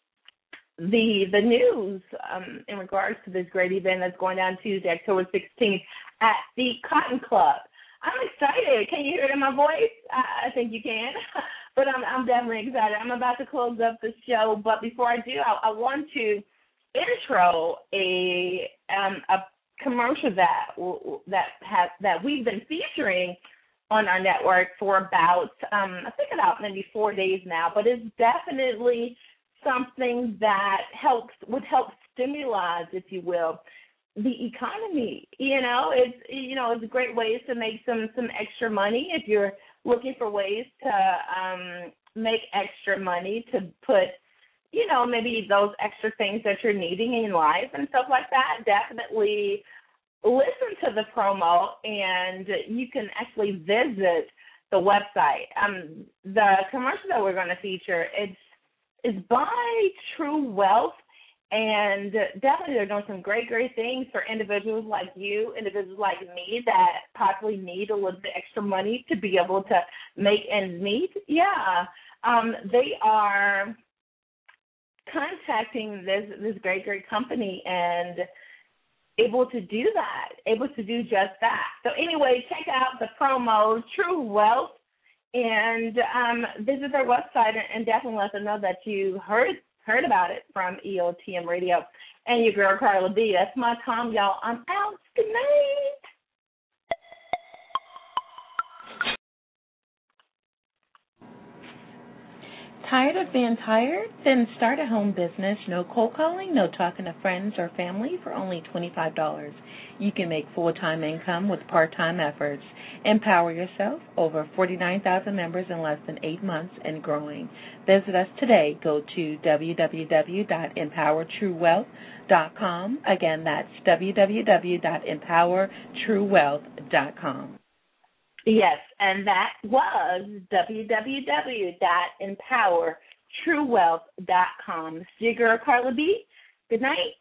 S4: news in regards to this great event that's going down Tuesday, October 16th at the Cotton Club. I'm excited. Can you hear it in my voice? I think you can. But I'm definitely excited. I'm about to close up the show, but before I do, I want to intro a commercial that we've been featuring on our network for about maybe 4 days now, but it's definitely something that would help stimulate, if you will, the economy. It's great ways to make some extra money if you're looking for ways to make extra money to put, maybe those extra things that you're needing in life and stuff like that. Definitely listen to the promo, and you can actually visit the website. The commercial that we're going to feature, it's by True Wealth, and definitely they're doing some great things for individuals like you, individuals like me that possibly need a little bit extra money to be able to make ends meet. Yeah, they are contacting this great company and able to do just that. So anyway, check out the promo, True Wealth, and visit their website and definitely let them know that you heard about it from EOTM Radio. And your girl, Carla B. That's my time, y'all. I'm out. Good night.
S6: Tired of being tired? Then start a home business. No cold calling, no talking to friends or family for only $25. You can make full-time income with part-time efforts. Empower yourself. Over 49,000 members in less than 8 months and growing. Visit us today. Go to www.empowertruewealth.com. Again, that's www.empowertruewealth.com.
S4: Yes, and that was www.empowertruewealth.com. truewealth.com. It's your girl, Carla B. Good night.